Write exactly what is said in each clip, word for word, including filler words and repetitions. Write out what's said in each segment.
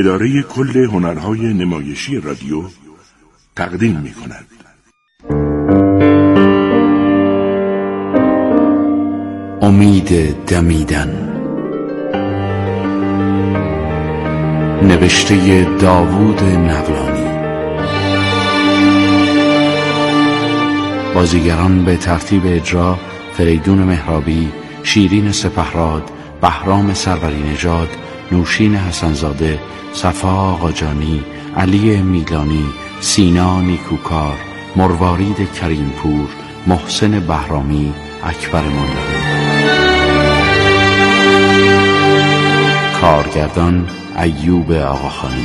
اداره کل هنرهای نمایشی رادیو تقدیم می کند. امید دمیدن، نوشته داوود نقلانی. بازیگران به ترتیب اجرا: فریدون مهرابی، شیرین سپهراد، بهرام سروری نژاد، نوشین حسنزاده، صفا آقاجانی، علی میلانی، سینا نیکوکار، مروارید کریمپور، محسن بهرامی، اکبر مولوی. کارگردان ایوب آقاخانی.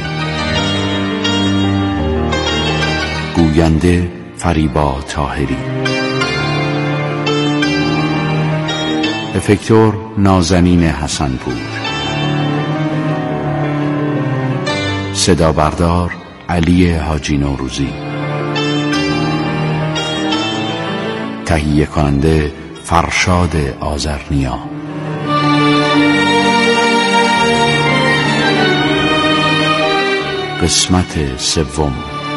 گوینده فریبا طاهری. افکتور نازنین حسنپور. صدا بردار علی حاجی نوروزی. تهیه کننده فرشاد آذرنیا. قسمت سوم.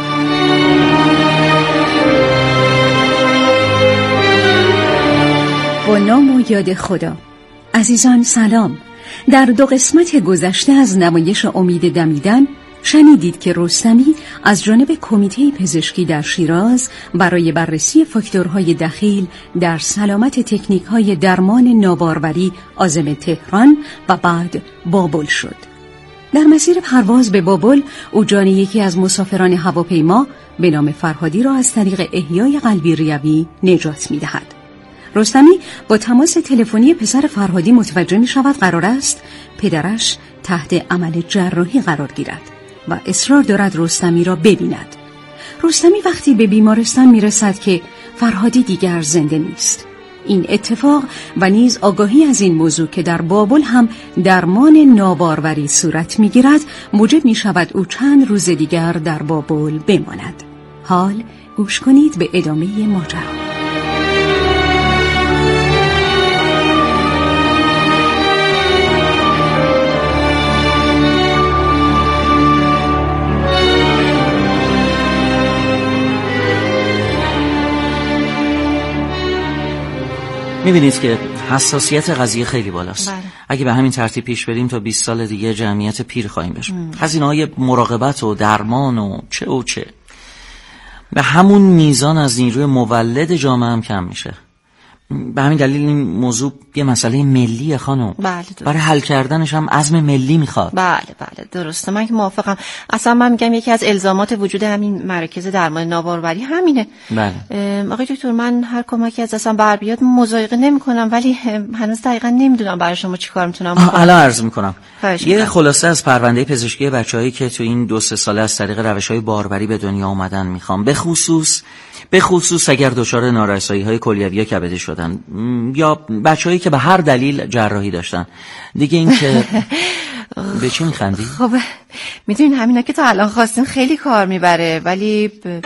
با نام و یاد خدا. عزیزان سلام. در دو قسمت گذشته از نمایش امید دمیدن شنیدید که رستمی از جانب کمیته پزشکی در شیراز برای بررسی فاکتورهای دخیل در سلامت تکنیک‌های درمان ناباروری عازم تهران و بعد بابل شد. در مسیر پرواز به بابل او جان یکی از مسافران هواپیما به نام فرهادی را از طریق احیای قلبی ریوی نجات می‌دهد. رستمی با تماس تلفنی پسر فرهادی متوجه می‌شود قرار است پدرش تحت عمل جراحی قرار گیرد و اصرار دارد رستمی را ببیند. رستمی وقتی به بیمارستان می‌رسد که فرهادی دیگر زنده نیست. این اتفاق و نیز آگاهی از این موضوع که در بابل هم درمان ناباروری صورت می‌گیرد موجب می‌شود او چند روز دیگر در بابل بماند. حال گوش کنید به ادامه ماجرا. می‌بینید که حساسیت قضیه خیلی بالاست. بله. اگه به همین ترتیب پیش بریم تا بیست سال دیگه جمعیت پیر خواهیم بشیم. هزینه‌های مراقبت و درمان و چه و چه. به همون میزان از نیروی مولد جامعه هم کم میشه. به همین دلیل این موضوع یه مسئله ملیه خانم. بله. برای حل کردنش هم عزم ملی میخواد. بله بله درسته، من که موافقم. اصلا من میگم یکی از الزامات وجود همین مراکز درمان ناباروری همینه. بله. آقای دکتر، من هر کمکی از دستم بر بیاد مضایقه نمیکنم، ولی هنوز دقیقاً نمیدونم برای شما چیکار میتونم بکنم. الان عرض میکنم. یه خب. خلاصه از پرونده پزشکی بچه‌هایی که تو این دو سه ساله از طریق روش‌های باربری به دنیا اومدن میخوام. به خصوص به خصوص اگر دچار نارسایی‌های کلیوی یا کبدی شدن یا بچه‌هایی که به هر دلیل جراحی داشتن. دیگه این که به چی میخندی؟ خب میدونین همینا که تا الان خواستین خیلی کار میبره، ولی ب...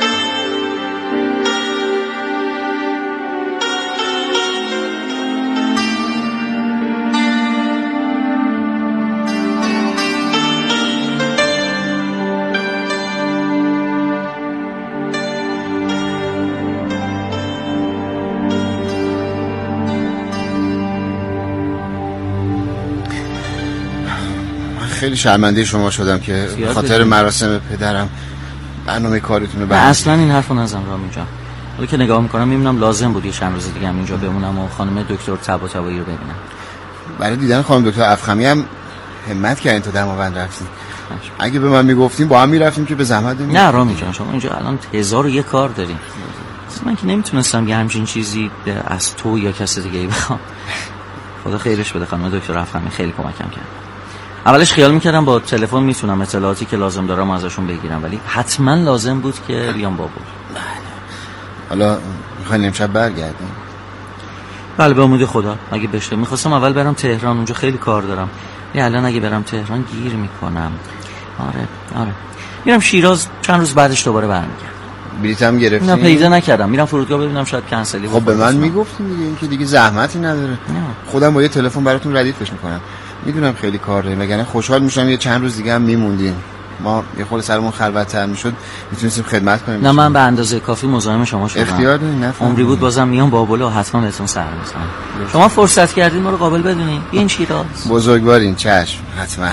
خیلی شرمنده شما شدم که خاطر مراسم پدرم برنامه کاریتون رو برداشت. اصلا این حرفو نزن رامین جان. حالا که نگاه میکنم میبینم لازم بود یه چند روز دیگه هم اینجا بمونم و خانم دکتر طباطبایی رو ببینم. برای دیدن خانم دکتر افخمی هم همت کردین تا دماوند رفتین. اگه به من میگفتیم با هم میرفتیم که به زحمت نمی. نه رامین جان، شما اینجا الان هزار و یک کار دارین. من که نمیتونستم یه همچین چیزی از تو یا کسی دیگه ای بخوام. خدا خیرش بده، خانم دکتر افخمی خیلی کمکم کرد. اولش خیال میکردم با تلفن میتونم اطلاعاتی که لازم دارم ازشون بگیرم، ولی حتما لازم بود که بیام بابل. حالا میخواین امشب برگردیم؟ بله به امید خدا اگه بشه. میخواستم اول برم تهران، اونجا خیلی کار دارم. یه الان اگه برم تهران گیر میکنم. آره آره میرم شیراز، چند روز بعدش دوباره برمیگردم. بلیط هم گرفتین؟ نه پیدا نکردم، میرم فرودگاه ببینم شاید کنسلی. خب به من میگفتین دیگه، این که دیگه زحمتی نداره. نه. خودم با یه تلفن براتون ردیفش میکنم. میدونم خیلی کار داریم، وگرنه خوشحال میشم یه چند روز دیگه هم میموندین. ما یه خورده سرمون خلوت‌تر میشد میتونستیم خدمت کنیم. نه من به اندازه کافی مزاحم شما شدم. اختیار دارین. نفهم عمری بود بازم میام بابلو حتما بهتون سر میزنم. شما فرصت کردین ما رو قابل بدونین. بیاین شیراز. بزرگوارین. چشم حتما.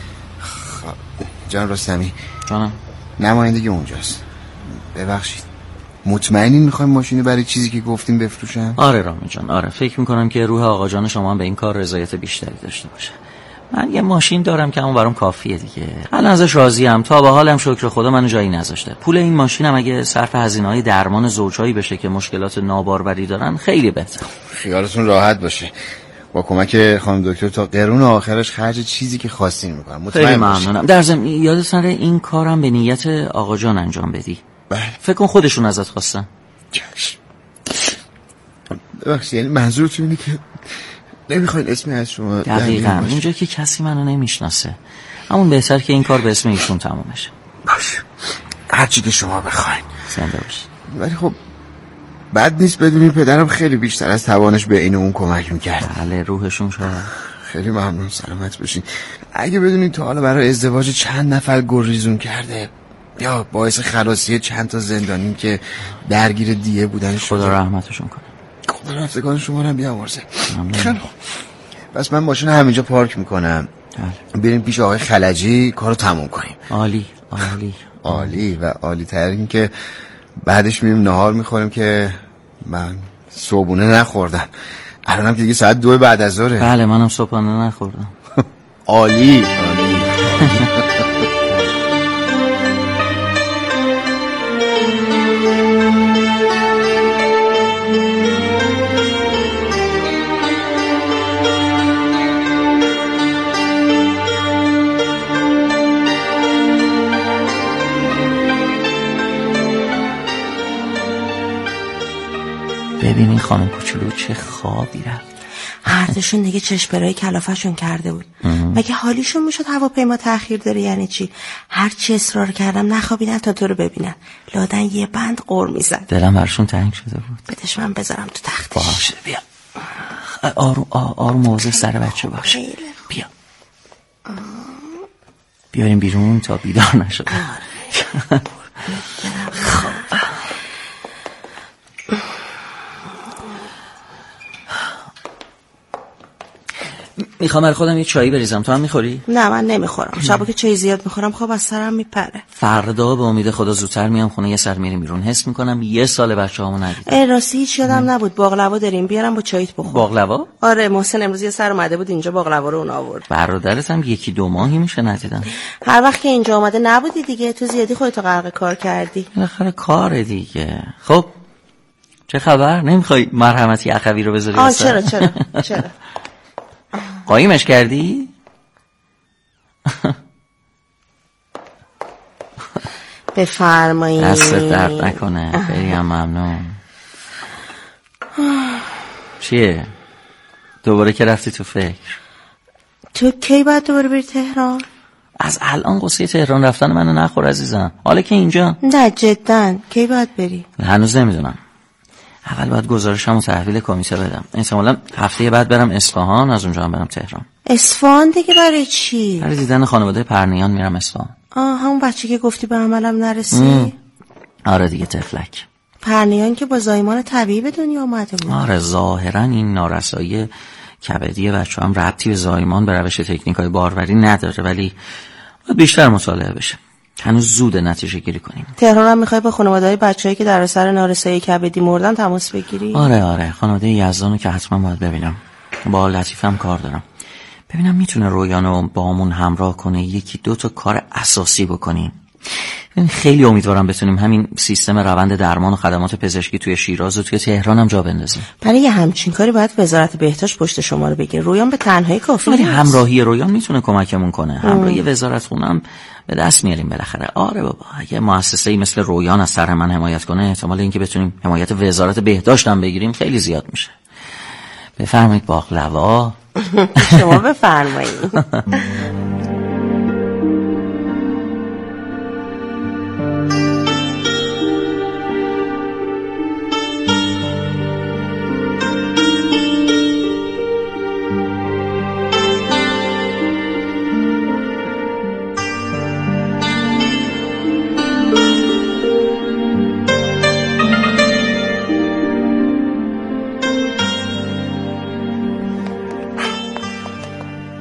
جان رستمی. جانم. نمایندگی اونجاست. ببخشید. مطمئنین میخوایم ماشینی برای چیزی که گفتیم بفروشم؟ آره رامین جان، آره. فکر میکنم که روح آقا جان شما هم به این کار رضایت بیشتری داشته باشه. من یه ماشین دارم که اون برام کافیه دیگه. الان ازش راضیم. تا به حالم شکر خدا منو جایی نذاشته. پول این ماشینم اگه صرف هزینه‌های درمان زوجایی بشه که مشکلات ناباروری دارن خیلی بهتره. خیالتون راحت باشه. با کمک خانم دکتر تا قرون آخرش خرج چیزی که خواستین میکنم. مطمئن خیلی ممنونم. در ضمن یادت نره این کارم به نیت آقا جان انجام بدی. بله. فکر کن خودشون ازت خواستن. چشم. ببخشید یعنی منظورتون اینه که نمیخواین اسمی از شما؟ دقیقاً. اینجا که کسی منو نمیشناسه. همون بهتر که این کار به اسم ایشون تموم بشه. باشه. هر چی که شما بخواین. زنده باشی. ولی خب بد نیست بدونی پدرم خیلی بیشتر از توانش به این اون کمک میکرد. بله روحشون شاد. خیلی ممنون. سلامت باشین. اگه بدونین تا حالا برای ازدواج چند نفر گریزون کرده یا باعث خلاصی چند تا زندانی که درگیر دیه بودن شده. خدا رحمتشون کنه. خدا رفتگان شما رو هم بیامرزه. خیلی بس من ماشین همینجا پارک میکنم. بریم پیش آقای خلجی کارو تموم کنیم. عالی عالی عالی و عالی تر این که بعدش میریم نهار میخوریم که من صبحونه نخوردم. الانم که دیگه ساعت دو بعد از ظهره. بله منم صبحونه نخوردم. عالی عالی. ببینین خانم کوچولو چه خوابی رفت. هر دوشون دیگه چشمرای کلافه‌شون کرده بود. مگه حالیشون میشد هواپیما تأخیر داره یعنی چی؟ هر چی اصرار کردم نخوابیدن تا تو رو ببینن. لادن یه بند قور میزد. دلم برشون تنگ شده بود. بدش من بذارم تو تختش. باشه بیا. آروم آروم موضوع سر بچه باشه. بیا. بیاریم بیرون تا بیدار نشده. میخوام برای خودم یه چایی بریزم. تو هم میخوری؟ نه من نمیخورم. شبا که چای زیاد میخورم خواب از سرم میپره. فردا به امید خدا زودتر میام خونه یه سر میریم بیرون. حس میکنم یه سال بچه‌هامو ندیدم. ای راستی هیچ یادم نبود باقلوا داریم بیارم با چایت بخور. باقلوا؟ آره محسن امروز یه سر اومده بود اینجا باقلوا رو اون آورد. برادرت هم یکی دو ماهی میشه ندیدم. هر وقت که اینجا اومده نبودی دیگه. تو زیادی خودت غرق کار کردی. بالاخره کار دیگه. خب چه خبر؟ نمیخوای مرحمتی اخوی رو بذاری آ چرا چرا چرا قایمش کردی؟ بفرمایید. دست درد نکنه. خیلی هم ممنون. چیه؟ دوباره که رفتی تو فکر؟ تو کی باید دوباره بری تهران؟ از الان قصه تهران رفتن منو نخور عزیزم. حالا که اینجا نه جدن کی باید بری؟ هنوز نمیدونم. اول باید گزارشمو تحویل کمیته بدم. احتمالاً هفته بعد برم اصفهان، از اونجا هم برم تهران. اصفهان دیگه برای چی؟ برای دیدن خانواده پرنیان میرم اصفهان. آه همون بچه که گفتی به عملم نرسی؟ آره دیگه تفلک. پرنیان که با زایمان طبیعی به دنیا اومده بود. آره ظاهرا این نارسایی کبدی بچه هم ربطی به زایمان به روش تکنیکای باروری نداره، ولی باید بیشتر مطالعه بشه. هنوز زود نتیجه گیری کنیم. تهران هم میخوای با خانواده‌های بچه‌ای که در اثر نارسایی کبدی مردن تماس بگیری؟ آره آره خانواده یزدانو که حتما باید ببینم. با لطیفم کار دارم. ببینم میتونه رویانو با همون همراه کنه یکی دو تا کار اساسی بکنیم. خیلی امیدوارم بتونیم همین سیستم روند درمان و خدمات پزشکی توی شیراز و توی تهران هم جا بندازیم. برای یه همچین کاری باید وزارت بهداشت پشت شما رو بگیره. رویان به تنهایی کافی ولی نیست. همراهی رویان میتونه کمکمون کنه. همراهی وزارت خونم به دست میاریم بالاخره. آره بابا اگه مؤسسه‌ای مثل رویان از طرح من حمایت کنه احتمال اینکه بتونیم حمایت وزارت بهداشت هم بگیریم خیلی زیاد میشه. بفرمایید باقلوا. شما بفرمایید.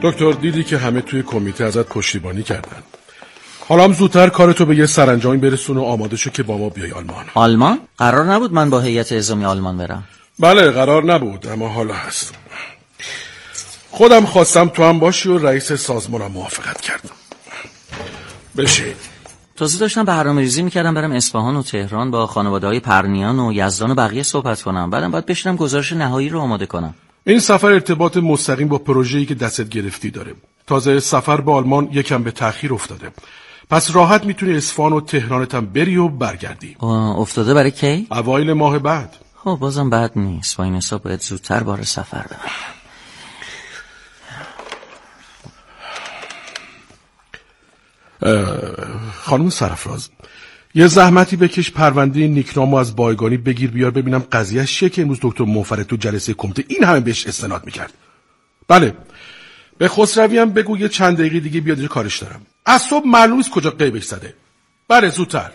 دکتر دیدی که همه توی کمیته ازت پشتیبانی کردن. حالا هم زودتر کارتو به یه سرانجامی برسون و آماده شو که با ما بیای آلمان. آلمان؟ قرار نبود من با هیئت اعزامی آلمان برم. بله قرار نبود، اما حالا هست. خودم خواستم تو هم باشی و رئیس سازمانم موافقت کرد. بشین. تازه داشتم برنامه‌ریزی می‌کردم برم اصفهان و تهران با خانواده‌های پرنیان و یزدان و بقیه صحبت کنم. بعدم باید بشینم گزارش نهایی رو آماده کنم. این سفر ارتباط مستقیم با پروژه‌ای که دستت گرفتی داره. تازه سفر به آلمان یکم به تأخیر افتاده. پس راحت میتونی اصفهان و تهرانت هم بری و برگردی. افتاده برای کی؟ اوایل ماه بعد. خب بازم بد نیست. با این حساب باید زودتر بار سفر برم. خانم سرفراز، یه زحمتی بکش پرونده نیکنامو از بایگانی بگیر بیار ببینم قضیهش چیه که امروز دکتر منفرد تو جلسه کمیته این همه بهش استناد میکرد. بله به خسروی هم بگو یه چند دقیقه دیگه بیاد اینجا کارش دارم. از صبح معلوم نیست کجا قیبش زده. بله زودتر.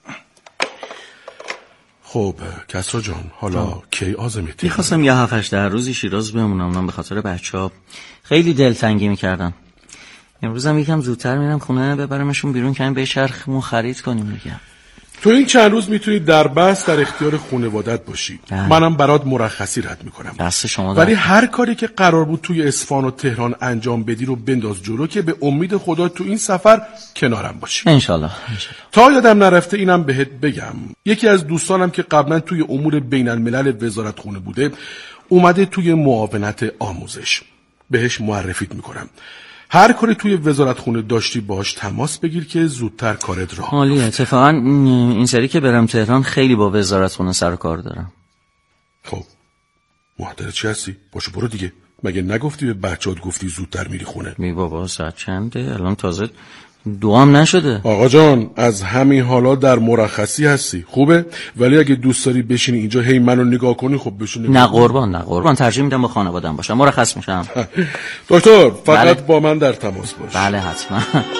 خب کسرا جان حالا کی عازمتی؟ میخواستم یه هفت هشت روزی شیراز بمونم، من به خاطر بچه‌ها خیلی دلتنگی میکردم. امروز هم یکم زودتر میرم خونه ببرمشون بیرون که به چرخمون خرید کنیم میگم. تو این چند روز میتونی در بس در اختیار خانوادت باشی. ده. منم برات مرخصی رد میکنم. دست شما ولی هر کاری که قرار بود توی اصفهان و تهران انجام بدی رو بنداز جلو که به امید خدا تو این سفر کنارم باشی. انشالله. تا یادم نرفته اینم بهت بگم، یکی از دوستانم که قبلا توی امور بین الملل وزارت خونه بوده اومده توی معاونت آموزش. بهش معرفیت میکنم. هر کاری توی وزارت خونه داشتی باش تماس بگیر که زودتر کارت راه. عالیه. اتفاقا این سری که برم تهران خیلی با وزارت خونه سر و کار دارم. خب محضر چی هستی؟ باشو برو دیگه. مگه نگفتی به بچه‌ات گفتی زودتر میری خونه؟ می بابا ساعت چنده؟ الان تازه دو هم نشده. آقا جان از همین حالا در مرخصی هستی خوبه، ولی اگه دوست داری بشینی اینجا هی منو نگاه کنی خب بشین. نه قربان نه قربان، ترجیح میدم با خانواده‌ام باشم. مرخص میشم. دکتر فقط بله. با من در تماس باش. بله حتما.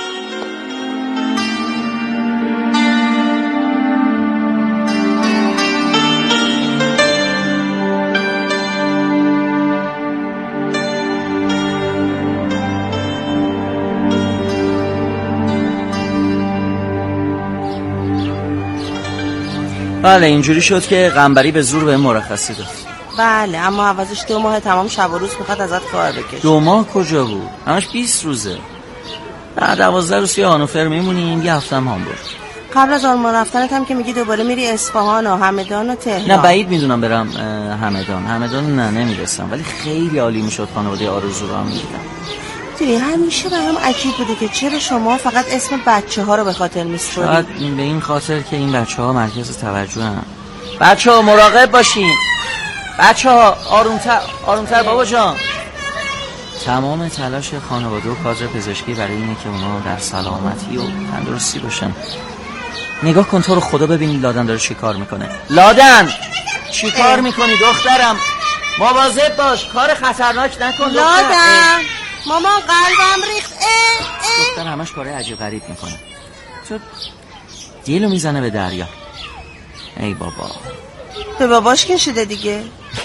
بله اینجوری شد که قنبری به زور به مرخصی داد. بله اما عوضش دو ماه تمام شب و روز میخواد ازت کار بکشه. دو ماه کجا بود؟ همش بیست روزه. بعد دوازده روز توی هانوفر میمونیم، یه هفته هم هامبورگ. قبل از آلمان رفتنت هم که میگی دوباره میری اصفهان و همدان و تهران. نه بعید میدونم برم همدان. همدان نه نمیرسم، ولی خیلی عالی میشد خانواده آرزو رو هم میدیدم. دیدی همیشه برام عجیب بوده که چرا شما فقط اسم بچه ها رو به خاطر میسپرید. شاید به این خاطر که این بچه ها مرکز توجه هم. بچه ها مراقب باشین. بچه ها آرومتر آرومتر بابا جان. تمام تلاش خانواده و کادر پزشکی برای اینه که اونا در سلامتی و تندرستی باشن. نگاه کن تو رو خدا ببین لادن داره چی کار میکنه. لادن چی کار میکنی دخترم؟ مواظب باش کار خطرناک نکن دختر. لادن مامان قلبم ریخت. اه اه. دختر همش کاره عجیب غریب میکنه. تو دیلو میزنه به دریا. ای بابا به باباش کشیده دیگه.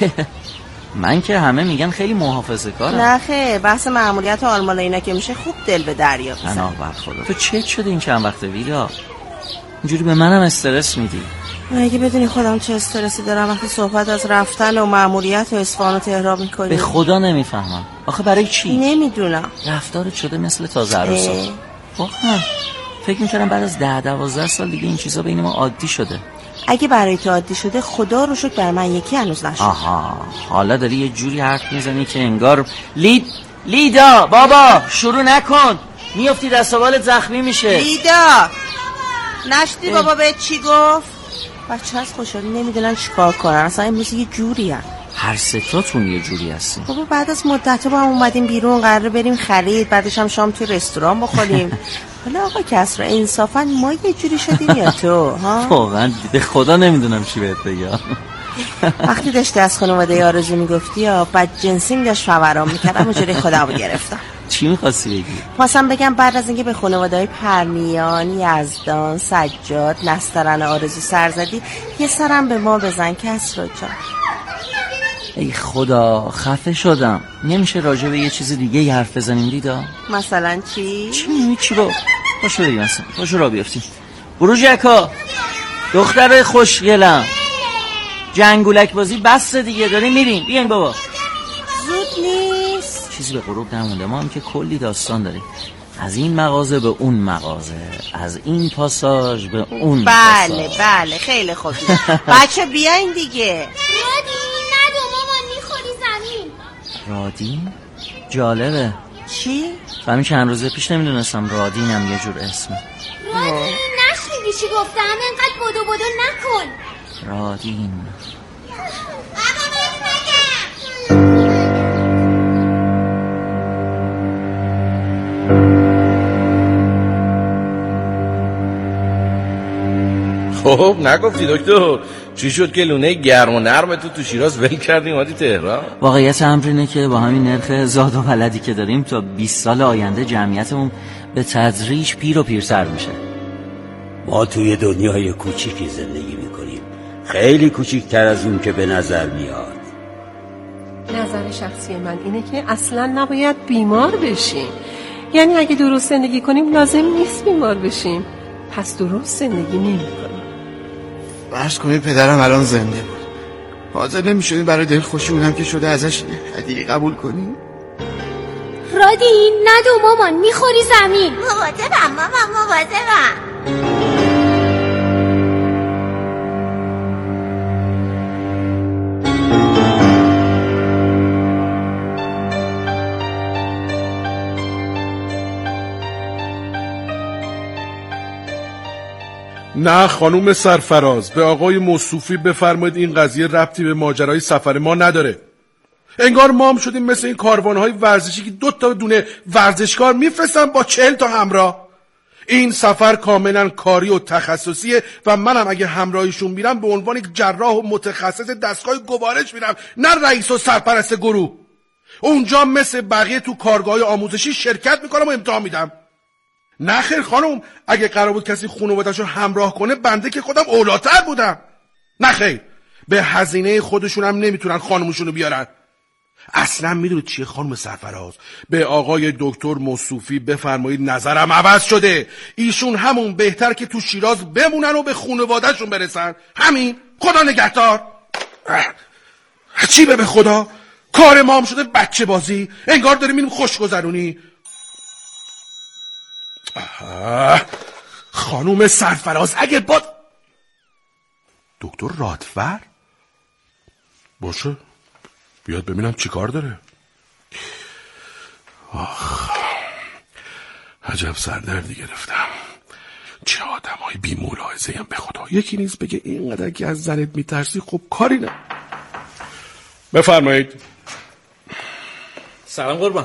من که همه میگن خیلی محافظه کارم. نه خیر بحث مأموریت آلمان اینا که میشه خوب دل به دریا بزن. پناه بر خدا. تو چت شده این چند وقته ویلا؟ اینجوری به منم استرس میدی. اگه بدونی خودم چه استرسی دارم وقتی صحبت از رفتن و مأموریت و اصفهان و تهران میکنی. به خدا نمیفهمم. آخه برای چی؟ نمیدونم. رفتارت شده مثل تازه عروسا. واقعا فکر میکردم بعد از ده دوازده سال دیگه این چیزا بین ما عادی شده. اگه برای تو عادی شده خدا رو شکر بر من یکی هنوز نشد. آها حالا داری یه جوری حرف میزنی که انگار لید لیدا بابا شروع نکن میافتی دست و بالت زخمی میشه. لیدا نشدی بابا بهت چی گفت؟ بچه از خوشحالی نمیدونن چیکار کنن، اصلا امروز یه جوری هن. هر ستاتون یه جوری هستین. بابا بعد از مدت با هم اومدیم بیرون قراره بریم خرید، بعدش هم شام توی رستوران بخوریم. حالا آقا کسرا انصافا ما یه جوری شدیم یا تو ها؟ واقعا به خدا نمیدونم چی بهت بگم. وقتی داشتی از خانواده آرزو میگفتی یا بدجنسیم داشت فوران میکردم اونجوری خودمو گرفتم. چی میخواستی بگی؟ خواستم بگم بعد از اینکه به خانواده‌های پرنیان، یزدان، سجاد، نسترن آرزو سر زدی یه سرم به ما بزن کسرا جان. ای خدا خفه شدم. نمیشه راجع به یه چیز دیگه ی حرف بزنیم دیدا؟ مثلا چی؟ چی میمی چی با؟ باشو بریم اصلا، باشو را بیافتیم. برو جکا دختر خوشگلم، جنگولک بازی بس دیگه، داریم میریم. بیاین بابا. زود نیست. چیزی به غروب نمونده، ما هم که کلی داستان داریم، از این مغازه به اون مغازه، از این پاساژ به اون بله پاساژ. بله خیلی خوبی. بچه بیاین دیگه. رادین ندو مامان میخوری زمین. رادین؟ جالبه. چی؟ همین چند روزه پیش نمیدونستم رادینم یه جور اسمه. رادین نشنیدی چی گفتم؟ انقدر بدو بدو نکن. رادین خب نگفتی دکتر چی شد که لونه گرم و نرم تو تو شیراز ول کردیم اومدی تهران؟ واقعیت امر اینه که با همین نرخ زاد و ولدی که داریم تا بیست سال آینده جمعیتمون به تدریج پیر و پیرتر میشه. ما توی دنیای کوچیکی زندگی میکنیم، خیلی کوچیکتر از اون که به نظر میاد. نظر شخصی من اینه که اصلا نباید بیمار بشیم. یعنی اگه درست زندگی کنیم لازم نیست بیمار بشیم، پس درست زندگی نمی کنیم. فرض کنید پدرم الان زنده بود، حاضر نمی‌شدین برای دل خوشی اونم که شده ازش هدیه قبول کنیم؟ رادین ندو مامان میخوری زمین. مواظبم مامان مواظبم. نه خانوم سرفراز، به آقای موصوفی بفرمایید این قضیه ربطی به ماجرای سفر ما نداره. انگار ما هم شدیم مثل این کاروانهای ورزشی که دو تا دونه ورزشکار میفرستن با چهل تا همراه. این سفر کاملا کاری و تخصصیه و منم اگه همراهیشون میرم به عنوان یک جراح و متخصص دستگاه گوارش میرم، نه رئیس و سرپرست گروه. اونجا مثل بقیه تو کارگاه آموزشی شرکت میکنم و امتحان میدم. نه خیر خانم، اگه قرار بود کسی خانواده‌شو همراه کنه بنده که خودم اولاتر بودم. نه خیر، به هزینه خودشونم نمیتونن خانمشونو بیارن. اصلا میدونید چیه خانم سرفراز؟ به آقای دکتر موصوفی بفرمایید نظرم عوض شده. ایشون همون بهتر که تو شیراز بمونن و به خانواده‌شون برسن. همین. خدا نگهدار. چی به به خدا؟ کار ما هم شده بچه بازی. انگار داریم میریم خوشگذرونی. خانوم سرفراز اگه با دکتر رادفر باشه بیاد ببینم چی کار داره. آخ عجب سردردی گرفتم. چه آدم های بی ملاحظه هم به خدا. یکی نیست بگه اینقدر که از زنت میترسی خب کاری نه. بفرمایید. سلام قربان.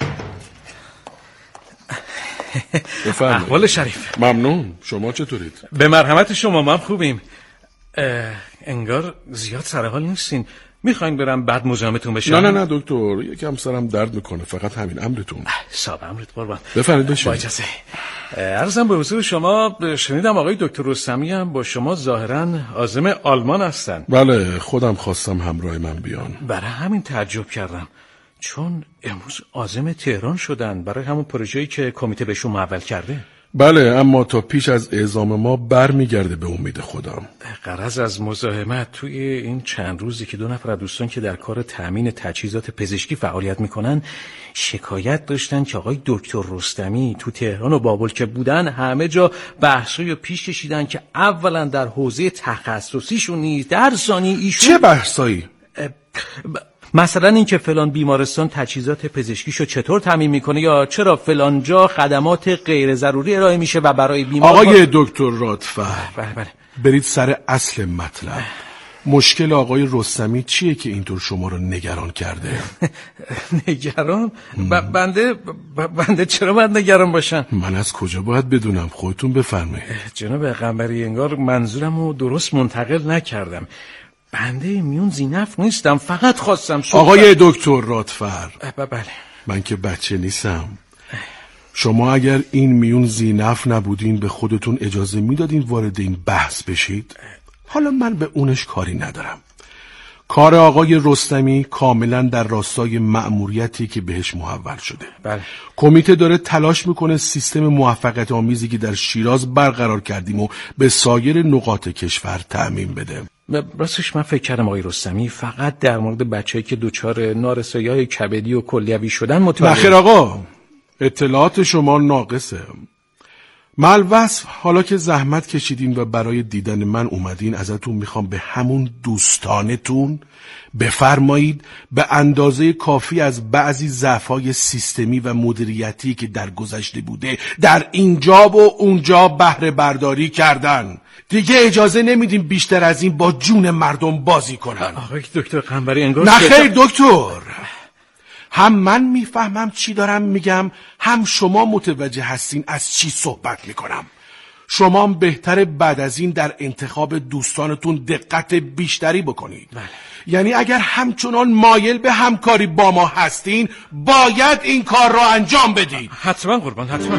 بفرمایید. احوال شریف. ممنون. شما چطورید؟ به مرحمت شما ما خوبیم. انگار زیاد سر حال نیستین. میخواین برم بعد مزاحمتون بشم؟ نه نه نه دکتر، یکم سرم درد میکنه، فقط همین. امرتون. صاحب امرت قربان. بفرمایید بشین. با اجازه. عرضم به حضور شما، شنیدم آقای دکتر رستمی هم با شما ظاهرا عازم آلمان هستن. بله خودم خواستم همراه من بیان. برای همین تعجب کردم، چون امروز عازم تهران شدن برای همون پروژه‌ای که کمیته بهشون محول کرده. بله اما تا پیش از اعزام ما برمیگرده به امید خودم. غرض از مزاحمت توی این چند روزی که دو نفر از دوستان که در کار تامین تجهیزات پزشکی فعالیت میکنن شکایت داشتن که آقای دکتر رستمی تو تهران و بابل که بودن همه جا بحثی رو پیش کشیدن که اولا در حوزه تخصصیشون نیست، در ثانی ایشون چه بحثایی؟ ب... مثلا این که فلان بیمارستان تجهیزات پزشکیشو چطور تامین میکنه، یا چرا فلان جا خدمات غیر ضروری ارائه میشه و برای بیمار. آقای دکتر رادفر بله بله. برید سر اصل مطلب. مشکل آقای رستمی چیه که اینطور شما رو نگران کرده؟ نگران؟ ب... بنده ب... بنده چرا باید نگران باشم؟ من از کجا باید بدونم؟ خودتون بفرمایید. جناب قنبری انگار منظورم رو درست منتقل نکردم. بنده میون زینف نیستم، فقط خواستم صحبت... آقای دکتر رادفر. بله. من که بچه نیستم. شما اگر این میون زینف نبودین به خودتون اجازه میدادین وارد این بحث بشید؟ حالا من به اونش کاری ندارم. کار آقای رستمی کاملا در راستای مأموریتی که بهش محول شده. بله. کمیته داره تلاش میکنه سیستم موفقیت آمیزی که در شیراز برقرار کردیم و به سایر نقاط کشور تأمین بده. راستش من فکر کردم آقای رستمی فقط در مورد بچه‌ای که دچار نارسایی‌های کبدی و کلیوی شدن متوجه. نخیر آقا، اطلاعات شما ناقصه. مالوصف، حالا که زحمت کشیدین و برای دیدن من اومدین، ازتون میخوام به همون دوستانتون بفرمایید به اندازه کافی از بعضی ضعف‌های سیستمی و مدیریتی که در گذشته بوده در اینجا و اونجا بهره برداری کردن. دیگه اجازه نمیدیم بیشتر از این با جون مردم بازی کنن. آقای دکتر قنبری انگار نخیر دکتر، هم من میفهمم چی دارم میگم، هم شما متوجه هستین از چی صحبت میکنم. شما بهتره بعد از این در انتخاب دوستانتون دقت بیشتری بکنید. بله. یعنی اگر همچنان مایل به همکاری با ما هستین، باید این کار را انجام بدید. حتما قربان، حتما.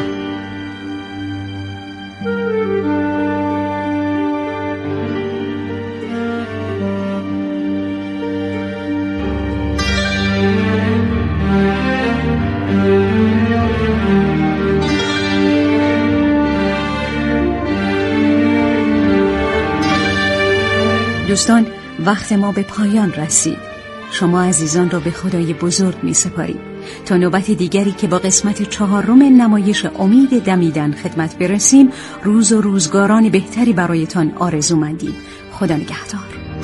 دوستان، وقت ما به پایان رسید. شما عزیزان را به خدای بزرگ می سپاریم. تا نوبت دیگری که با قسمت چهارم نمایش امید دمیدن خدمت برسیم، روز و روزگاران بهتری برایتان آرزومندیم. خدا نگهدار.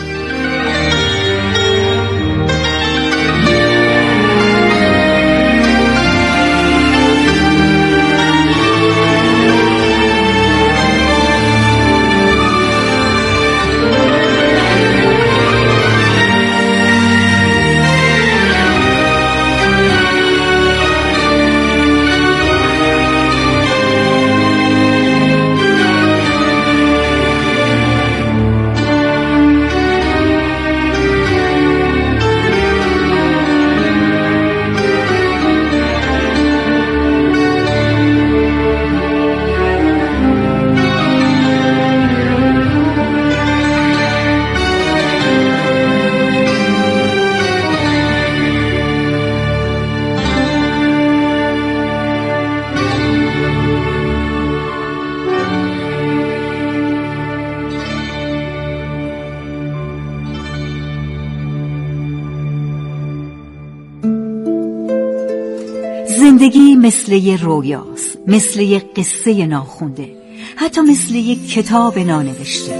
زندگی مثل یه رویاست، مثل یه قصه ناخونده، حتی مثل یه کتاب نانوشته.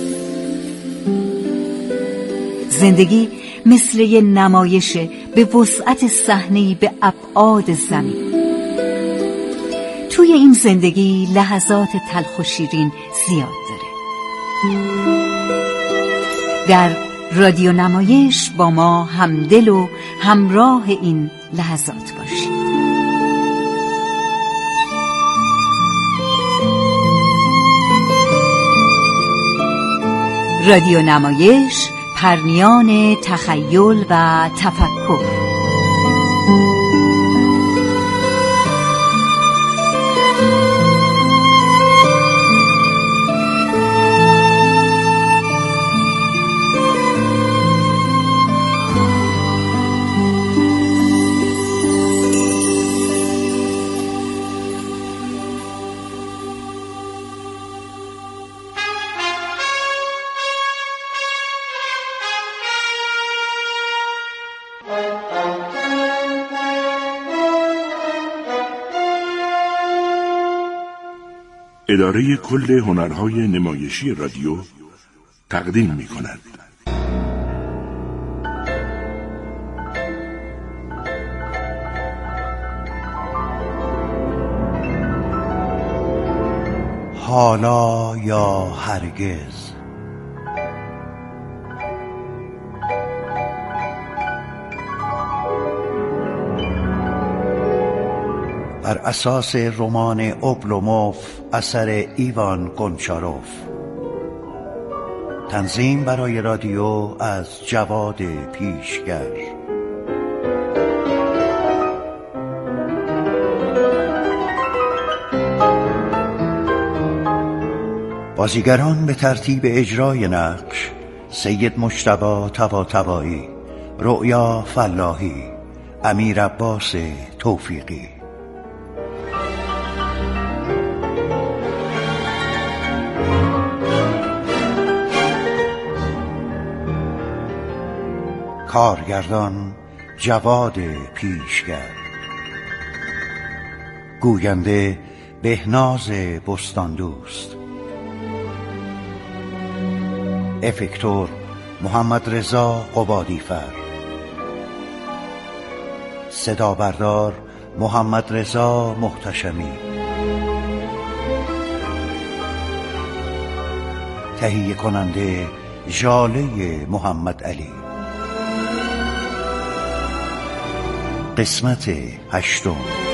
زندگی مثل یه نمایشه به وسعت صحنه‌ای به ابعاد زمین. توی این زندگی لحظات تلخ و شیرین زیاد داره. در رادیو نمایش با ما همدل و همراه این لحظات باشید. رادیو نمایش، پرنیان تخیل و تفکر. اداره کل هنرهای نمایشی رادیو تقدیم می کند. حالا یا هرگز. بر اساس رمان اوبلوموف اثر ایوان گونچاروف. تنظیم برای رادیو از جواد پیشگر. بازیگران به ترتیب اجرای نقش: سید مجتبی طباطبایی، رؤیا فلاحی، امیر عباس توفیقی. کارگردان جواد پیشگر، گوینده بهناز بستاندوست، افکتور محمد رضا قبادیفر، صدا بردار محمد رضا محتشمی، تهیه کننده ژاله محمد علی. قسمت هشتم.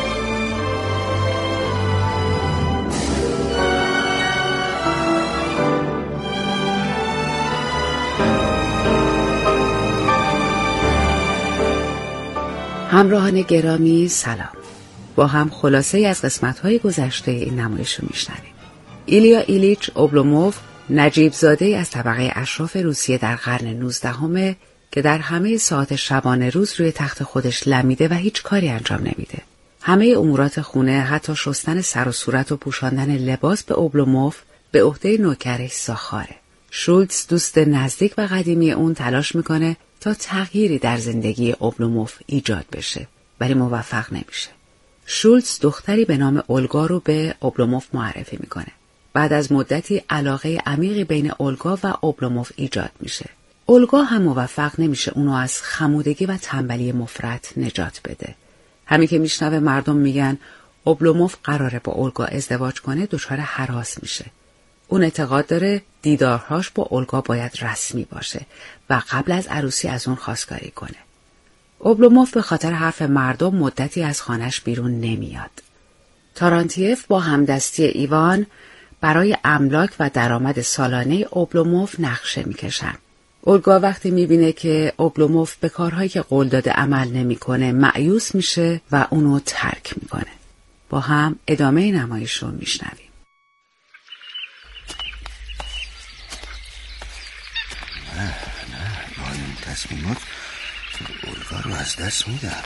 همراهان گرامی سلام. با هم خلاصه از قسمت‌های گذشته این نمایش رو میشنویم. ایلیا ایلیچ اوبلوموف نجیب زاده از طبقه اشراف روسیه در قرن نوزدهم که در همه ساعت شبانه روز روی تخت خودش لمیده و هیچ کاری انجام نمیده. همه امورات خونه، حتی شستن سر و صورت و پوشاندن لباس به اوبلوموف به عهده نوکرش ساخاره. شولتز دوست نزدیک و قدیمی اون تلاش میکنه تا تغییری در زندگی اوبلوموف ایجاد بشه، ولی موفق نمیشه. شولتز دختری به نام اولگا رو به اوبلوموف معرفی میکنه. بعد از مدتی علاقه عمیقی بین اولگا و اوبلوموف ایجاد میشه. اولگا هم موفق نمیشه اونو از خمودگی و تنبلی مفرط نجات بده. همین که میشنوه مردم میگن اوبلوموف قراره با اولگا ازدواج کنه، دچار هراس میشه. اون اعتقاد داره دیدارهاش با اولگا باید رسمی باشه و قبل از عروسی از اون خواستگاری کنه. اوبلوموف به خاطر حرف مردم مدتی از خانش بیرون نمیاد. تارانتیف با همدستی ایوان برای املاک و درآمد سالانه اوبلوموف نقشه میکشن. اولگا وقتی میبینه که اوبلوموف به کارهایی که قول داده عمل نمیکنه مایوس میشه و اونو ترک میکنه. با هم ادامه نمایش رو میشنویم. نه نه با این تصمیمات اولگا رو از دست میدم.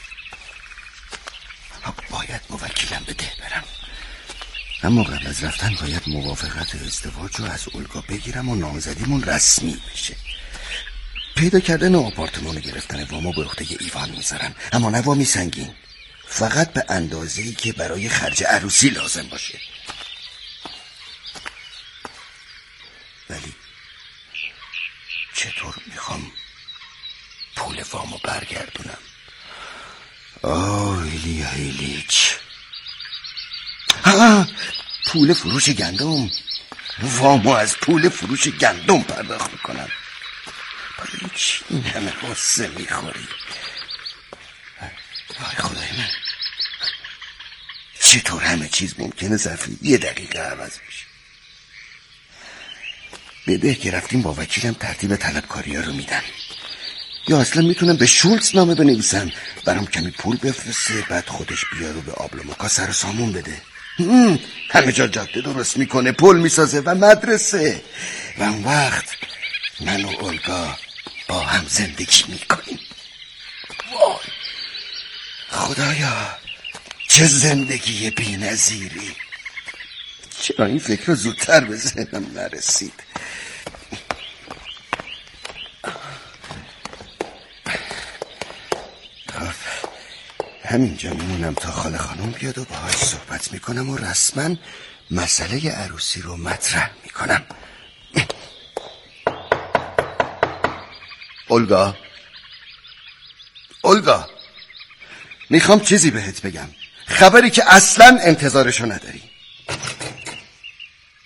باید موکلم به ده برم، اما قبل از رفتن باید موافقت ازدواج رو از اولگا بگیرم و نامزدیمون رسمی بشه. پیدا کردن آپارتمان و گرفتن وامو به عهده ایوان میذارم، اما نه وامی سنگین، فقط به اندازه‌ای که برای خرج عروسی لازم باشه. ولی چطور میخوام پول وامو برگردونم؟ آه ایلیا ایلیچ، ها پول فروش گندم. وامو از پول فروش گندم پرداخت میکنم. برای چی این همه غصه میخوری؟ وای خدای من، چطور همه چیز ممکنه ظرف یه دقیقه عوض بشه؟ بده که رفتیم با وکیلم ترتیب طلبکاری ها رو میدم، یا اصلا میتونم به شولتز نامه بنویسم برام کمی پول بفرسته، بعد خودش بیارو به آبلوموکا سر و سامون بده. همه جا جاده درست میکنه، پل میسازه و مدرسه، و اون وقت من و اولگا با هم زندگی میکنیم. وای خدایا، چه زندگی بی‌نظیری! چرا این فکر رو زودتر به ذهنم نرسید؟ همینجا میمونم تا خاله خانم بیاد و باهاش صحبت میکنم و رسما مسئله عروسی رو مطرح میکنم. اولگا اولگا میخوام چیزی بهت بگم، خبری که اصلا انتظارشو نداری.